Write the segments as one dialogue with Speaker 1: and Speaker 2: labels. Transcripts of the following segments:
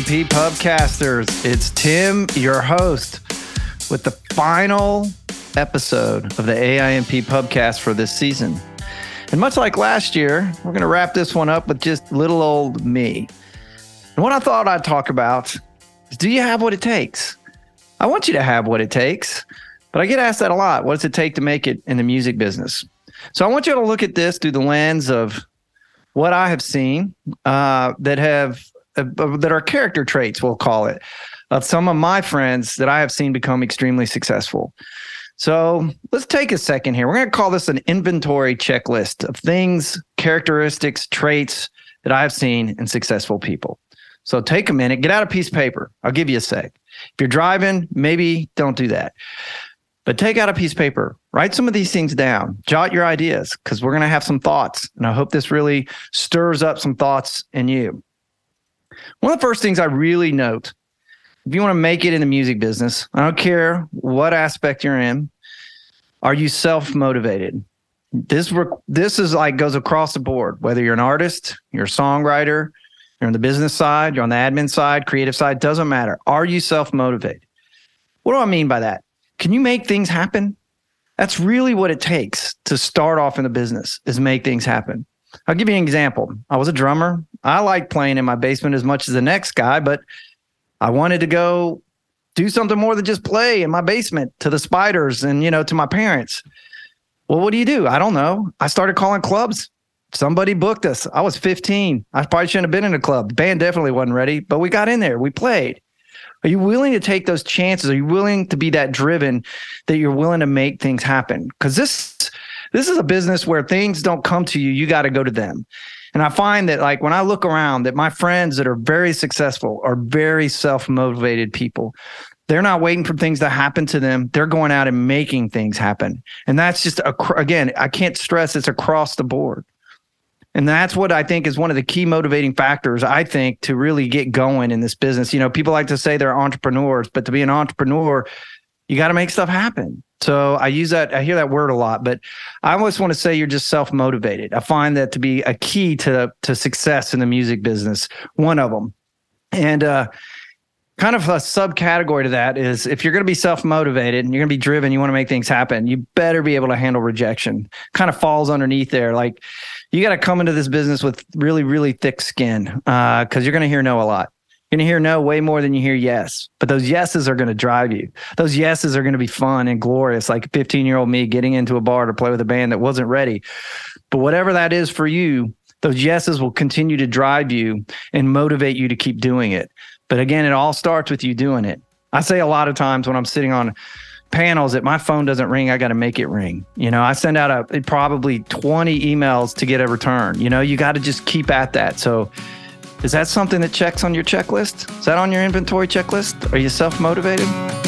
Speaker 1: AIMP Pubcasters. It's Tim, your host, with the final episode of the AIMP Pubcast for this season. And much like last year, we're going to wrap this one up with just little old me. And what I thought I'd talk about is, do you have what it takes? I want you to have what it takes, but I get asked that a lot. What does it take to make it in the music business? So I want you to look at this through the lens of what I have seen that are character traits, we'll call it, of some of my friends that I have seen become extremely successful. So let's take a second here. We're going to call this an inventory checklist of things, characteristics, traits that I've seen in successful people. So take a minute, get out a piece of paper. I'll give you a sec. If you're driving, maybe don't do that. But take out a piece of paper, write some of these things down, jot your ideas, because we're going to have some thoughts. And I hope this really stirs up some thoughts in you. One of the first things I really note, if you want to make it in the music business, I don't care what aspect you're in, are you self-motivated? This is like goes across the board, whether you're an artist, you're a songwriter, you're on the business side, you're on the admin side, creative side, doesn't matter. Are you self-motivated? What do I mean by that? Can you make things happen? That's really what it takes to start off in the business, is make things happen. I'll give you an example. I was a drummer. I like playing in my basement as much as the next guy, but I wanted to go do something more than just play in my basement to the spiders and, to my parents. Well, what do? I don't know. I started calling clubs. Somebody booked us. I was 15. I probably shouldn't have been in a club. The band definitely wasn't ready, but we got in there. We played. Are you willing to take those chances? Are you willing to be that driven that you're willing to make things happen? Because this is a business where things don't come to you. You got to go to them. And I find that, like, when I look around, that my friends that are very successful are very self-motivated people. They're not waiting for things to happen to them. They're going out and making things happen. And that's just, again, I can't stress it's across the board. And that's what I think is one of the key motivating factors, I think, to really get going in this business. People like to say they're entrepreneurs, but to be an entrepreneur, you got to make stuff happen. So I hear that word a lot, but I almost want to say you're just self-motivated. I find that to be a key to success in the music business, one of them. And kind of a subcategory to that is, if you're going to be self-motivated and you're going to be driven, you want to make things happen, you better be able to handle rejection. Kind of falls underneath there. Like, you got to come into this business with really, really thick skin, because you're going to hear no a lot. You're going to hear no way more than you hear yes. But those yeses are going to drive you. Those yeses are going to be fun and glorious, like 15-year-old me getting into a bar to play with a band that wasn't ready. But whatever that is for you, those yeses will continue to drive you and motivate you to keep doing it. But again, it all starts with you doing it. I say a lot of times when I'm sitting on panels that my phone doesn't ring, I got to make it ring. I send out probably 20 emails to get a return. You got to just keep at that. So is that something that checks on your checklist? Is that on your inventory checklist? Are you self-motivated?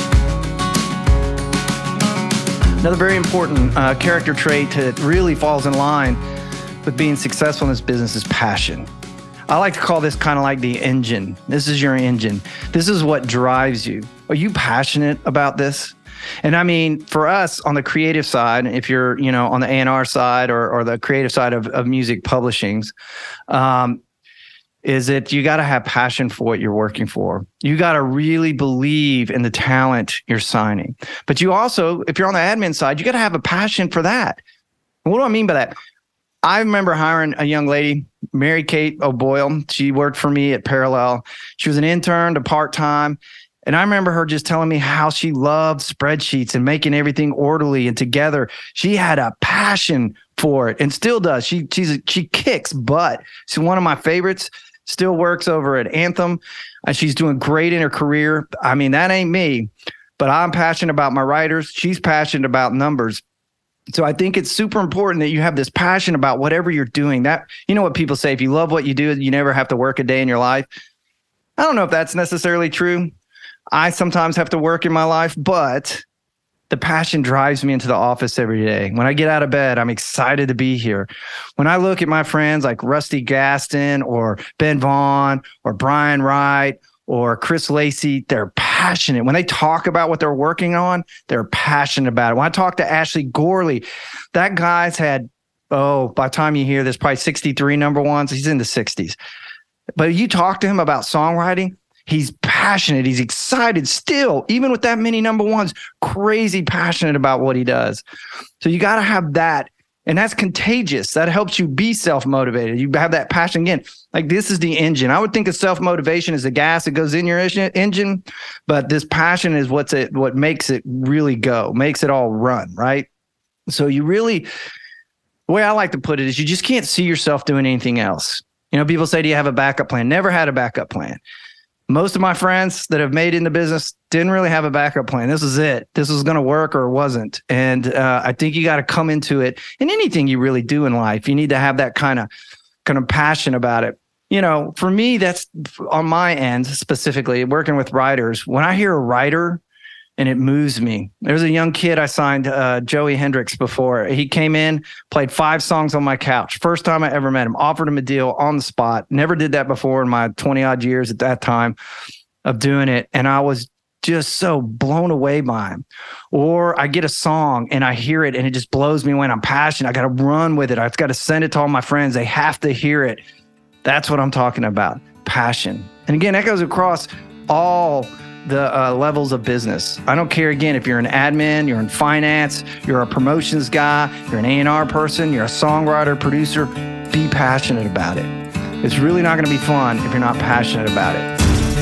Speaker 1: Another very important character trait that really falls in line with being successful in this business is passion. I like to call this kind of like the engine. This is your engine. This is what drives you. Are you passionate about this? And I mean, for us on the creative side, if you're, on the A&R side or the creative side of music publishings, is that you got to have passion for what you're working for. You got to really believe in the talent you're signing. But you also, if you're on the admin side, you got to have a passion for that. And what do I mean by that? I remember hiring a young lady, Mary Kate O'Boyle. She worked for me at Parallel. She was an intern to part-time. And I remember her just telling me how she loved spreadsheets and making everything orderly and together. She had a passion for it and still does. She kicks butt. She's one of my favorites, still works over at Anthem, and she's doing great in her career. I mean, that ain't me, but I'm passionate about my writers. She's passionate about numbers. So I think it's super important that you have this passion about whatever you're doing. That, what people say, if you love what you do, you never have to work a day in your life. I don't know if that's necessarily true. I sometimes have to work in my life, but the passion drives me into the office every day. When I get out of bed, I'm excited to be here. When I look at my friends like Rusty Gaston or Ben Vaughn or Brian Wright or Chris Lacey, they're passionate. When they talk about what they're working on, they're passionate about it. When I talk to Ashley Gorley, that guy's had, by the time you hear this, probably 63 number ones. He's in the 60s. But you talk to him about songwriting, He's passionate. He's excited still, even with that many number ones, crazy passionate about what he does. So you got to have that. And that's contagious. That helps you be self-motivated. You have that passion again. Like this is the engine. I would think of self-motivation as the gas that goes in your engine, but this passion is what makes it really go, makes it all run, right? So you really, the way I like to put it is you just can't see yourself doing anything else. You know, people say, do you have a backup plan? Never had a backup plan. Most of my friends that have made it in the business didn't really have a backup plan. This was it. This was going to work or it wasn't. And I think you got to come into it in anything you really do in life. You need to have that kind of passion about it. You know, for me, that's on my end, specifically working with writers. When I hear a writer and it moves me, there's a young kid I signed, Joey Hendricks, before. He came in, played 5 songs on my couch. First time I ever met him, offered him a deal on the spot. Never did that before in my 20 odd years at that time of doing it. And I was just so blown away by him. Or I get a song and I hear it and it just blows me away and I'm passionate. I got to run with it. I've got to send it to all my friends. They have to hear it. That's what I'm talking about. Passion. And again, that goes across all the levels of business. I don't care, again, if you're an admin, you're in finance, you're a promotions guy, you're an A&R person, you're a songwriter, producer, be passionate about it. It's really not going to be fun if you're not passionate about it.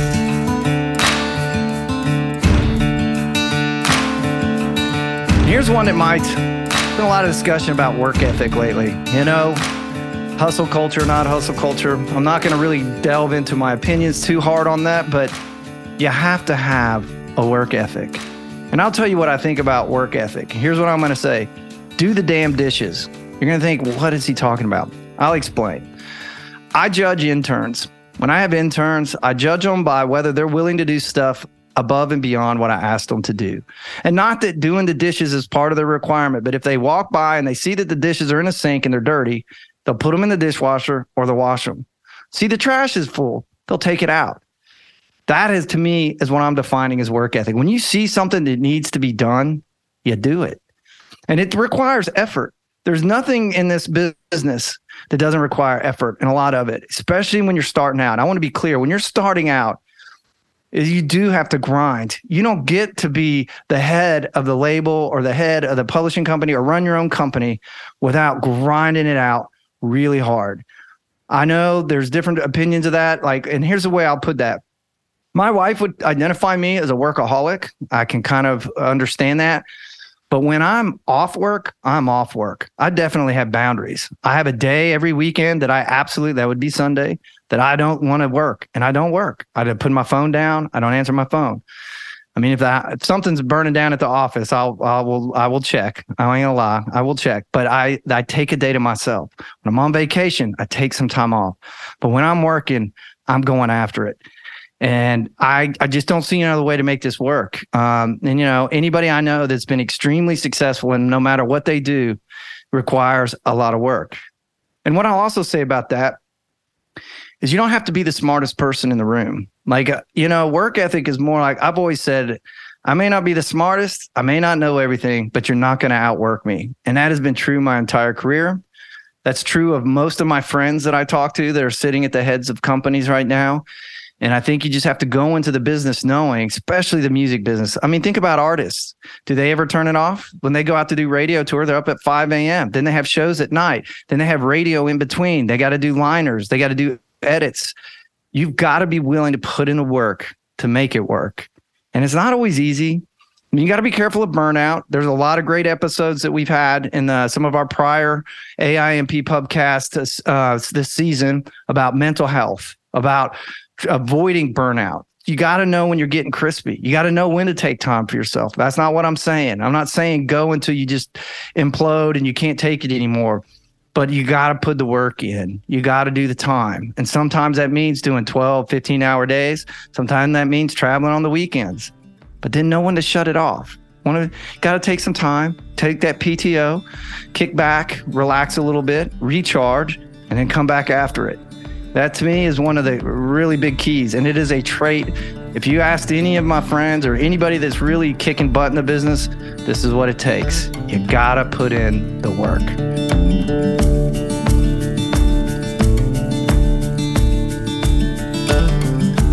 Speaker 1: Here's one that there's been a lot of discussion about work ethic lately. You know, hustle culture, not hustle culture. I'm not going to really delve into my opinions too hard on that, but you have to have a work ethic. And I'll tell you what I think about work ethic. Here's what I'm going to say. Do the damn dishes. You're going to think, what is he talking about? I'll explain. I judge interns. When I have interns, I judge them by whether they're willing to do stuff above and beyond what I asked them to do. And not that doing the dishes is part of the requirement, but if they walk by and they see that the dishes are in a sink and they're dirty, they'll put them in the dishwasher or they'll wash them. See, the trash is full. They'll take it out. That is, to me, is what I'm defining as work ethic. When you see something that needs to be done, you do it. And it requires effort. There's nothing in this business that doesn't require effort, and a lot of it, especially when you're starting out. I want to be clear. When you're starting out, you do have to grind. You don't get to be the head of the label or the head of the publishing company or run your own company without grinding it out really hard. I know there's different opinions of that. And here's the way I'll put that. My wife would identify me as a workaholic. I can kind of understand that. But when I'm off work, I'm off work. I definitely have boundaries. I have a day every weekend that would be Sunday, that I don't want to work, and I don't work. I put my phone down. I don't answer my phone. I mean, if something's burning down at the office, I will check. I ain't gonna lie, I will check. But I take a day to myself. When I'm on vacation, I take some time off. But when I'm working, I'm going after it. And I just don't see another way to make this work. And, you know, anybody I know that's been extremely successful, and no matter what they do, requires a lot of work. And what I'll also say about that is you don't have to be the smartest person in the room. Work ethic is more like, I've always said, I may not be the smartest, I may not know everything, but you're not going to outwork me. And that has been true my entire career. That's true of most of my friends that I talk to that are sitting at the heads of companies right now. And I think you just have to go into the business knowing, especially the music business. I mean, think about artists. Do they ever turn it off? When they go out to do radio tour, they're up at 5 a.m. Then they have shows at night. Then they have radio in between. They got to do liners. They got to do edits. You've got to be willing to put in the work to make it work. And it's not always easy. I mean, you got to be careful of burnout. There's a lot of great episodes that we've had in some of our prior AIMP podcasts this season about mental health, about avoiding burnout. You got to know when you're getting crispy. You got to know when to take time for yourself. That's not what I'm saying. I'm not saying go until you just implode and you can't take it anymore. But you got to put the work in. You got to do the time. And sometimes that means doing 12, 15-hour days. Sometimes that means traveling on the weekends. But then know when to shut it off. Got to take some time, take that PTO, kick back, relax a little bit, recharge, and then come back after it. That, to me, is one of the really big keys, and it is a trait. If you asked any of my friends or anybody that's really kicking butt in the business, this is what it takes. You gotta put in the work.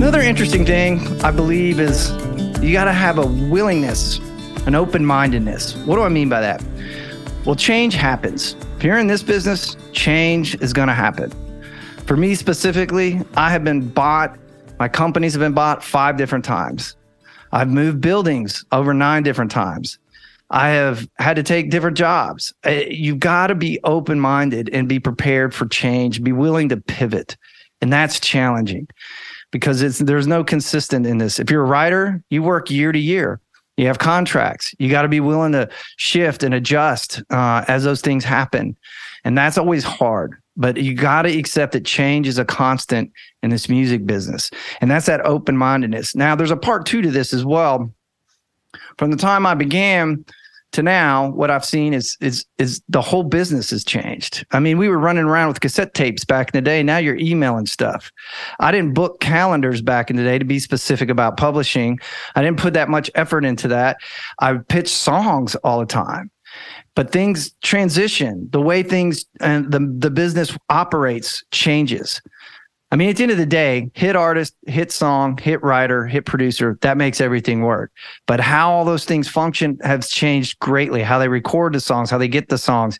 Speaker 1: Another interesting thing, I believe, is you got to have a willingness, an open-mindedness. What do I mean by that? Well, change happens. If you're in this business, change is going to happen. For me specifically, I have been bought, my companies have been bought 5 different times. I've moved buildings over 9 different times. I have had to take different jobs. You've got to be open-minded and be prepared for change, be willing to pivot. And that's challenging because there's no consistent in this. If you're a writer, you work year to year. You have contracts. You got to be willing to shift and adjust as those things happen. And that's always hard. But you got to accept that change is a constant in this music business. And that's that open-mindedness. Now, there's a part 2 to this as well. From the time I began to now, what I've seen is the whole business has changed. I mean, we were running around with cassette tapes back in the day. Now you're emailing stuff. I didn't book calendars back in the day to be specific about publishing. I didn't put that much effort into that. I pitched songs all the time. But things transition. The way things and the business operates changes. I mean, at the end of the day, hit artist, hit song, hit writer, hit producer, that makes everything work. But how all those things function has changed greatly. How they record the songs, how they get the songs,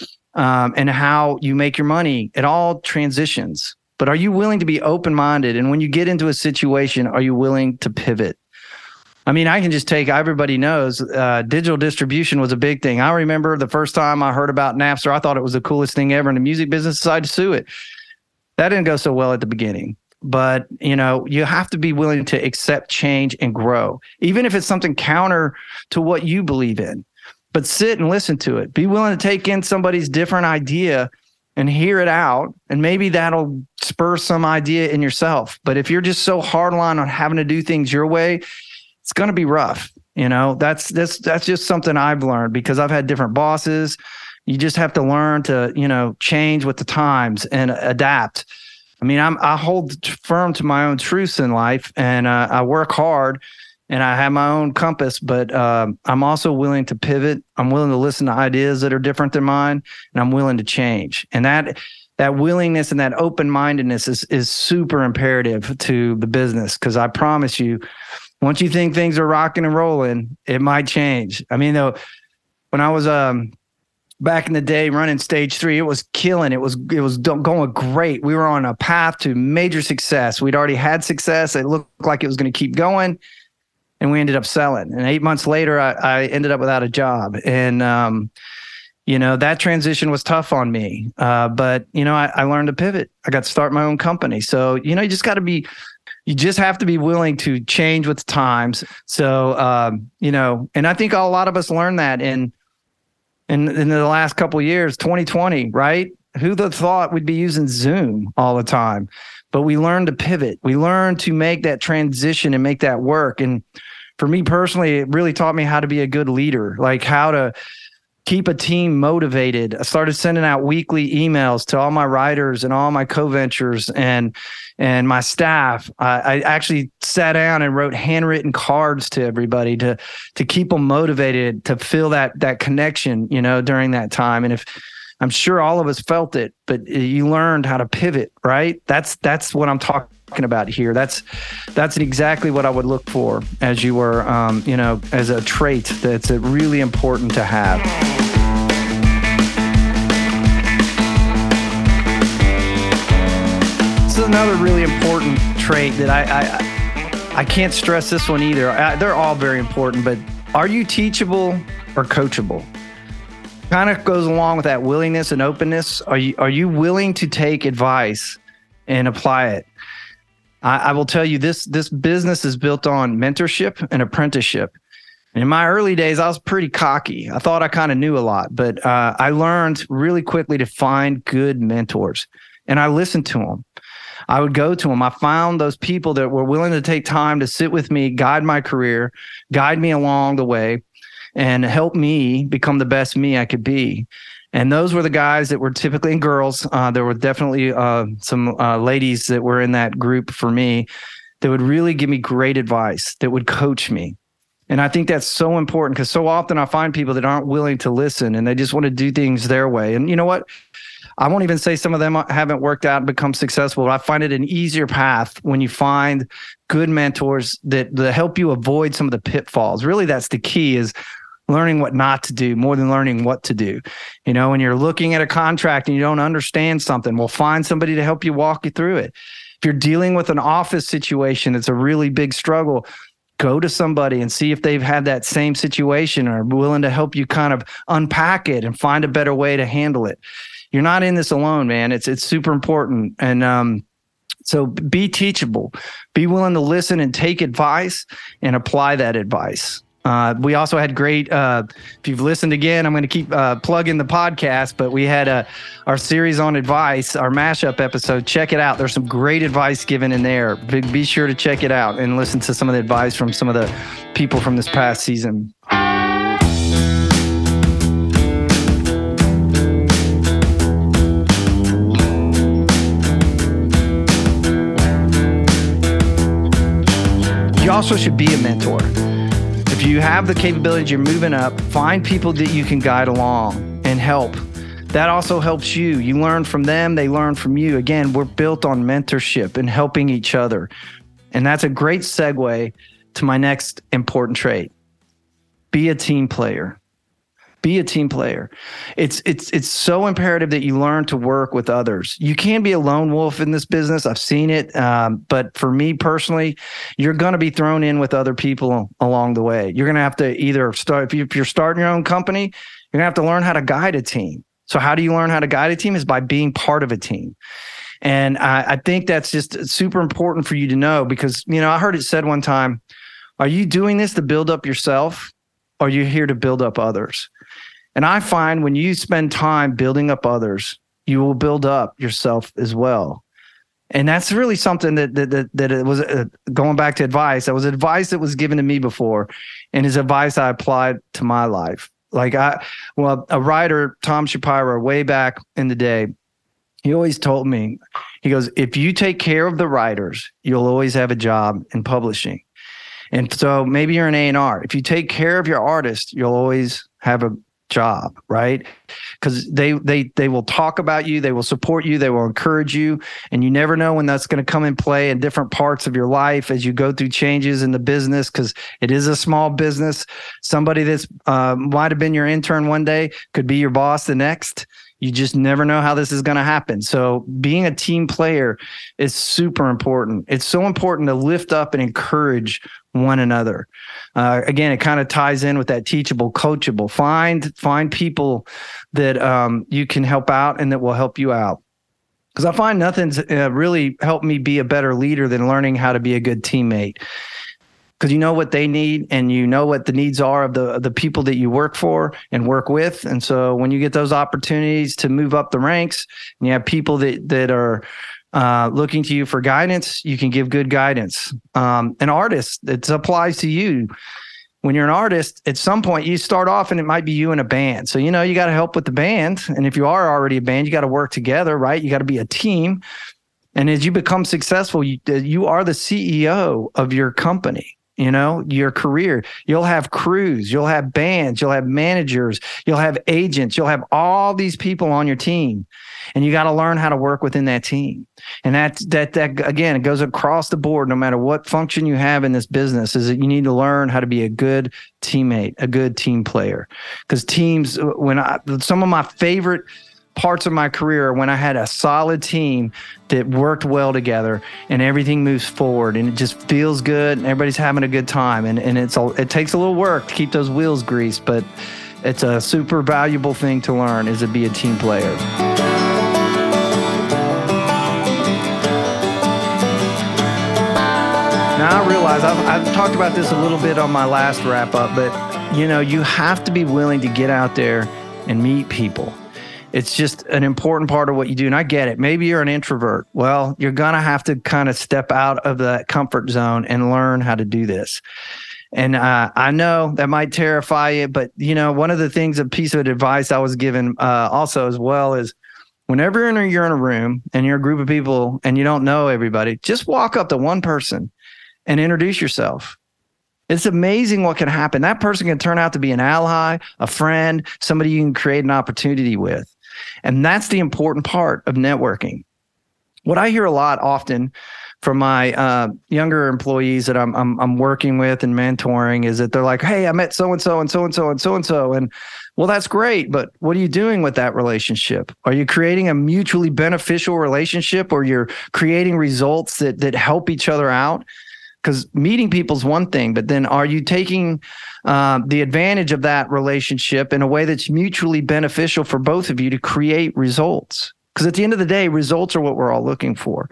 Speaker 1: and how you make your money. It all transitions. But are you willing to be open-minded? And when you get into a situation, are you willing to pivot? I mean, I can just take, everybody knows digital distribution was a big thing. I remember the first time I heard about Napster, I thought it was the coolest thing ever in the music business, decided to sue it. That didn't go so well at the beginning. But, you know, you have to be willing to accept change and grow, even if it's something counter to what you believe in. But sit and listen to it. Be willing to take in somebody's different idea and hear it out. And maybe that'll spur some idea in yourself. But if you're just so hardline on having to do things your way, it's going to be rough. You know, that's just something I've learned because I've had different bosses. You just have to learn to, you know, change with the times and adapt. I mean, I hold firm to my own truths in life, and I work hard, and I have my own compass. But I'm also willing to pivot. I'm willing to listen to ideas that are different than mine, and I'm willing to change. And that willingness and that open-mindedness is super imperative to the business because I promise you, once you think things are rocking and rolling, it might change. I mean, though, when I was back in the day running Stage 3, it was killing. It was going great. We were on a path to major success. We'd already had success. It looked like it was going to keep going, and we ended up selling. And 8 months later, I ended up without a job. And, you know, that transition was tough on me. But, you know, I learned to pivot. I got to start my own company. So, you know, you just have to be willing to change with the times. So, you know, and I think a lot of us learned that in the last couple of years, 2020, right? Who'd have thought we'd be using Zoom all the time? But we learned to pivot. We learned to make that transition and make that work. And for me personally, it really taught me how to be a good leader, like how to keep a team motivated. I started sending out weekly emails to all my writers and all my co-ventures and my staff. I actually sat down and wrote handwritten cards to everybody to keep them motivated, to feel that connection, you know, during that time. And if I'm sure all of us felt it, but you learned how to pivot, right? That's what I'm talking about here. That's exactly what I would look for as you were, you know, as a trait that's really important to have. This is another really important trait that I can't stress this one either. They're all very important, but are you teachable or coachable? Kind of goes along with that willingness and openness. Are you willing to take advice and apply it? I will tell you this business is built on mentorship and apprenticeship. In my early days, I was pretty cocky. I thought I kind of knew a lot, but I learned really quickly to find good mentors, and I listened to them. I would go to them. I found those people that were willing to take time to sit with me, guide my career, guide me along the way, and help me become the best me I could be. And those were the guys that were typically, and girls, there were definitely some ladies that were in that group for me that would really give me great advice, that would coach me. And I think that's so important because so often I find people that aren't willing to listen and they just want to do things their way. And you know what? I won't even say some of them haven't worked out and become successful. But I find it an easier path when you find good mentors that help you avoid some of the pitfalls. Really, that's the key, is learning what not to do more than learning what to do. You know, when you're looking at a contract and you don't understand something, well, find somebody to help you walk you through it. If you're dealing with an office situation that's a really big struggle, go to somebody and see if they've had that same situation or are willing to help you kind of unpack it and find a better way to handle it. You're not in this alone, man. It's super important. And so be teachable, be willing to listen and take advice and apply that advice. We also had great, if you've listened again, I'm going to keep plugging the podcast, but we had our series on advice, our mashup episode. Check it out. There's some great advice given in there. Be sure to check it out and listen to some of the advice from some of the people from this past season. You also should be a mentor. If you have the capabilities, you're moving up, find people that you can guide along and help. That also helps you. You learn from them, they learn from you. Again, we're built on mentorship and helping each other. And that's a great segue to my next important trait. Be a team player. Be a team player. It's so imperative that you learn to work with others. You can't be a lone wolf in this business. I've seen it. But for me personally, you're going to be thrown in with other people along the way. You're going to have to either start, if you're starting your own company, you're going to have to learn how to guide a team. So how do you learn how to guide a team? Is by being part of a team. And I think that's just super important for you to know, because, you know, I heard it said one time, are you doing this to build up yourself, or are you here to build up others? And I find when you spend time building up others, you will build up yourself as well. And that's really something that it was going back to advice. That was advice that was given to me before, and is advice I applied to my life. Like a writer, Tom Shapiro, way back in the day, he always told me, he goes, if you take care of the writers, you'll always have a job in publishing. And so maybe you're an A&R. If you take care of your artist, you'll always have a job, right? Because they will talk about you, they will support you, they will encourage you, and you never know when that's going to come in play in different parts of your life as you go through changes in the business, because it is a small business. Somebody that's might have been your intern one day could be your boss the next. You just never know how this is going to happen. So being a team player is super important. It's so important to lift up and encourage one another. Again, it kind of ties in with that teachable, coachable. Find people that you can help out and that will help you out. Because I find nothing's really helped me be a better leader than learning how to be a good teammate. Because you know what they need, and you know what the needs are of the people that you work for and work with. And so when you get those opportunities to move up the ranks, and you have people that are looking to you for guidance, you can give good guidance. An artist, it applies to you. When you're an artist, at some point you start off and it might be you in a band. So, you know, you got to help with the band. And if you are already a band, you got to work together, right? You got to be a team. And as you become successful, you are the CEO of your company. You know, your career, you'll have crews, you'll have bands, you'll have managers, you'll have agents, you'll have all these people on your team, and you got to learn how to work within that team. And that again, it goes across the board, no matter what function you have in this business, is that you need to learn how to be a good teammate, a good team player. Because teams, some of my favorite parts of my career when I had a solid team that worked well together and everything moves forward and it just feels good and everybody's having a good time. And it takes a little work to keep those wheels greased, but it's a super valuable thing to learn, is to be a team player. Now I realize I've talked about this a little bit on my last wrap up, but you know, you have to be willing to get out there and meet people. It's just an important part of what you do. And I get it. Maybe you're an introvert. Well, you're going to have to kind of step out of that comfort zone and learn how to do this. And I know that might terrify you, but you know, one of the things, a piece of advice I was given also as well, is whenever you're in a room and you're a group of people and you don't know everybody, just walk up to one person and introduce yourself. It's amazing what can happen. That person can turn out to be an ally, a friend, somebody you can create an opportunity with. And that's the important part of networking. What I hear a lot often from my younger employees that I'm working with and mentoring is that they're like, hey, I met so-and-so and so-and-so and so-and-so. And well, that's great, but what are you doing with that relationship? Are you creating a mutually beneficial relationship, or you're creating results that help each other out? Because meeting people is one thing, but then are you taking the advantage of that relationship in a way that's mutually beneficial for both of you to create results? Because at the end of the day, results are what we're all looking for.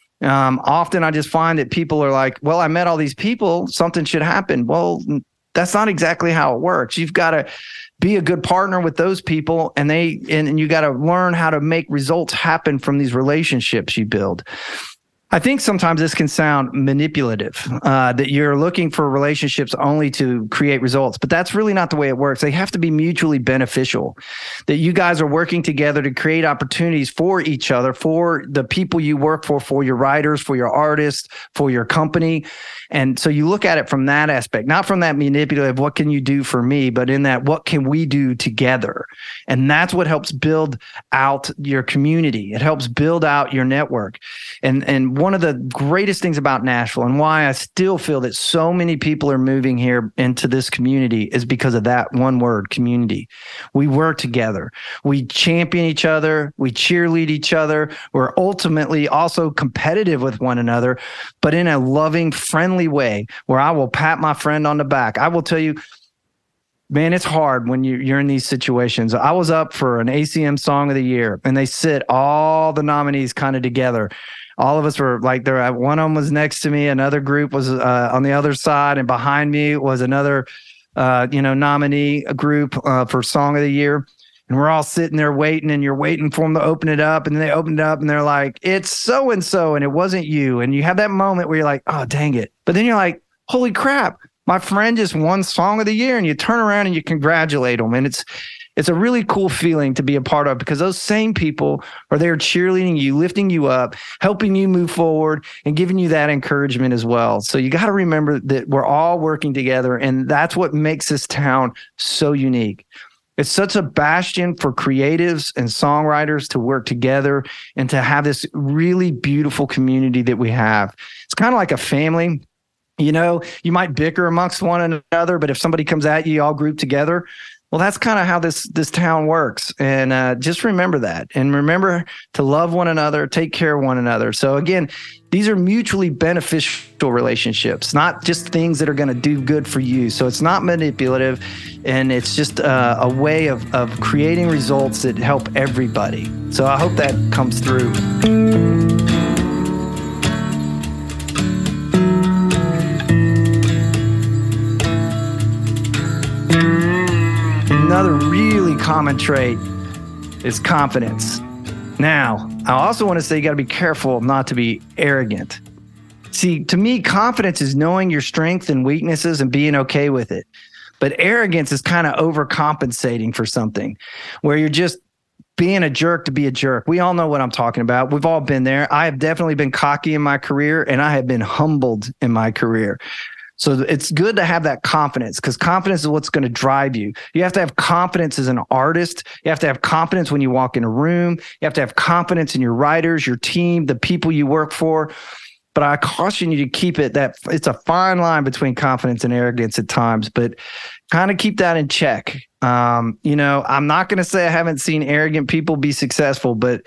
Speaker 1: Often I just find that people are like, well, I met all these people, something should happen. Well, that's not exactly how it works. You've got to be a good partner with those people, and you got to learn how to make results happen from these relationships you build. I think sometimes this can sound manipulative, that you're looking for relationships only to create results, but that's really not the way it works. They have to be mutually beneficial, that you guys are working together to create opportunities for each other, for the people you work for your writers, for your artists, for your company. And so you look at it from that aspect, not from that manipulative, what can you do for me, but in that, what can we do together? And that's what helps build out your community. It helps build out your network. And one of the greatest things about Nashville, and why I still feel that so many people are moving here into this community, is because of that one word, community. We work together. We champion each other. We cheerlead each other. We're ultimately also competitive with one another, but in a loving, friendly way, where I will pat my friend on the back. I will tell you, man, it's hard when you're in these situations. I was up for an ACM Song of the Year, and they sit all the nominees kind of together. All of us were like there. One of them was next to me. Another group was on the other side, and behind me was another, nominee group for Song of the Year. And we're all sitting there waiting, and you're waiting for them to open it up. And then they opened it up, and they're like, it's so-and-so, and it wasn't you. And you have that moment where you're like, oh, dang it. But then you're like, holy crap, my friend just won Song of the Year. And you turn around and you congratulate them. And it's a really cool feeling to be a part of, because those same people are there cheerleading you, lifting you up, helping you move forward, and giving you that encouragement as well. So you got to remember that we're all working together, and that's what makes this town so unique. It's such a bastion for creatives and songwriters to work together and to have this really beautiful community that we have. It's kind of like a family. You know, you might bicker amongst one another, but if somebody comes at you, you all group together. Well, that's kind of how this town works. And just remember that. And remember to love one another, take care of one another. So again, these are mutually beneficial relationships, not just things that are going to do good for you. So it's not manipulative, and it's just a way of creating results that help everybody. So I hope that comes through. Another really common trait is confidence. Now, I also want to say you got to be careful not to be arrogant. See, to me, confidence is knowing your strengths and weaknesses and being okay with it. But arrogance is kind of overcompensating for something, where you're just being a jerk to be a jerk. We all know what I'm talking about. We've all been there. I have definitely been cocky in my career, and I have been humbled in my career. So it's good to have that confidence, because confidence is what's going to drive you. You have to have confidence as an artist. You have to have confidence when you walk in a room. You have to have confidence in your writers, your team, the people you work for. But I caution you to keep it that it's a fine line between confidence and arrogance at times, but kind of keep that in check. I'm not going to say I haven't seen arrogant people be successful, but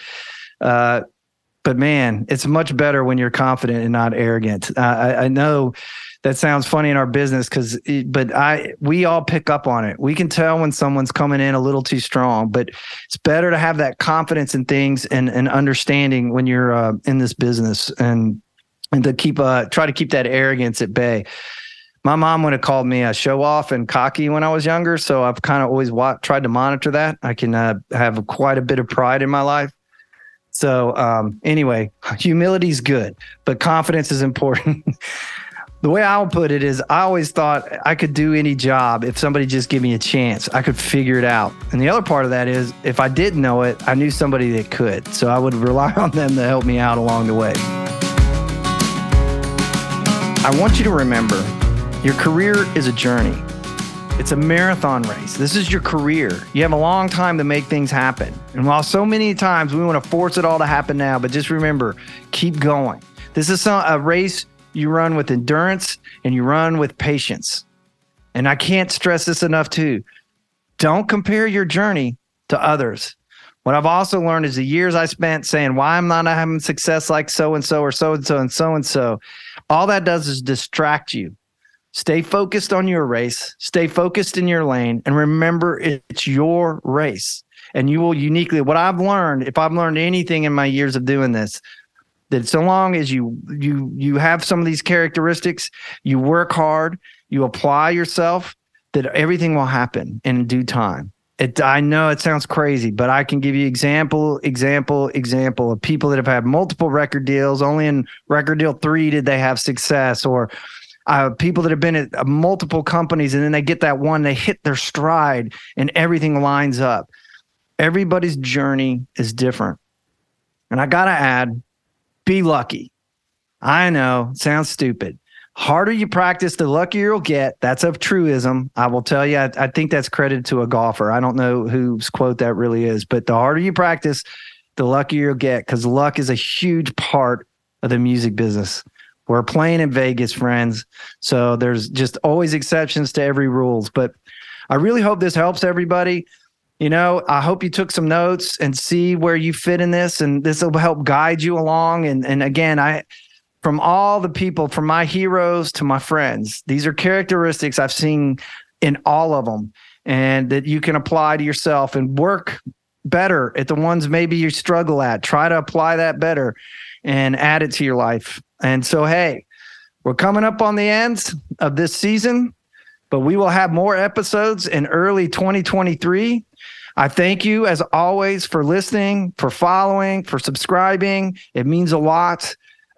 Speaker 1: man, it's much better when you're confident and not arrogant. I know that sounds funny in our business, but we all pick up on it. We can tell when someone's coming in a little too strong, but it's better to have that confidence in things and understanding when you're in this business, and to try to keep that arrogance at bay. My mom would have called me a show off and cocky when I was younger, so I've kind of always tried to monitor that. I can have quite a bit of pride in my life. So anyway, humility is good, but confidence is important. The way I'll put it is, I always thought I could do any job if somebody just gave me a chance. I could figure it out. And the other part of that is, if I didn't know it, I knew somebody that could. So I would rely on them to help me out along the way. I want you to remember, your career is a journey. It's a marathon race. This is your career. You have a long time to make things happen. And while so many times we want to force it all to happen now, but just remember, keep going. This is a race you run with endurance and you run with patience. And I can't stress this enough too. Don't compare your journey to others. What I've also learned is the years I spent saying why I'm not having success like so-and-so or so-and-so and so-and-so, all that does is distract you. Stay focused on your race, stay focused in your lane, and remember it's your race. And you will uniquely, what I've learned, if I've learned anything in my years of doing this, that so long as you have some of these characteristics, you work hard, you apply yourself, that everything will happen in due time. I know it sounds crazy, but I can give you example of people that have had multiple record deals. Only in record deal 3 did they have success, or people that have been at multiple companies and then they get that one, they hit their stride and everything lines up. Everybody's journey is different. And I got to add, be lucky. I know, sounds stupid. Harder you practice, the luckier you'll get. That's a truism. I will tell you, I think that's credited to a golfer. I don't know whose quote that really is, but the harder you practice, the luckier you'll get, because luck is a huge part of the music business. We're playing in Vegas, friends. So there's just always exceptions to every rules. But I really hope this helps everybody. You know, I hope you took some notes and see where you fit in this, and this will help guide you along. And again, from all the people, from my heroes to my friends, these are characteristics I've seen in all of them, and that you can apply to yourself and work better at the ones maybe you struggle at. Try to apply that better and add it to your life. And so, hey, we're coming up on the end of this season, but we will have more episodes in early 2023. I thank you, as always, for listening, for following, for subscribing. It means a lot.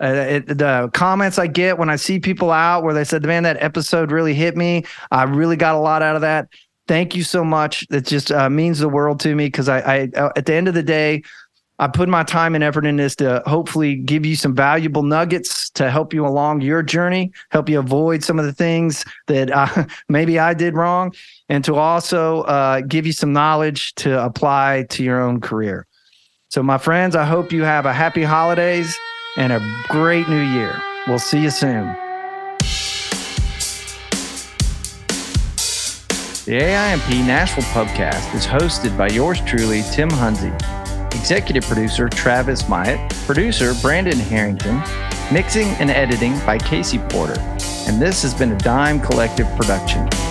Speaker 1: The comments I get when I see people out where they said, man, that episode really hit me. I really got a lot out of that. Thank you so much. It just means the world to me, because I at the end of the day, I put my time and effort in this to hopefully give you some valuable nuggets to help you along your journey, help you avoid some of the things that maybe I did wrong, and to also give you some knowledge to apply to your own career. So my friends, I hope you have a happy holidays and a great new year. We'll see you soon. The AIMP Nashville Pubcast is hosted by yours truly, Tim Hunzy. Executive producer, Travis Myatt. Producer, Brandon Harrington. Mixing and editing by Casey Porter. And this has been a Dime Collective production.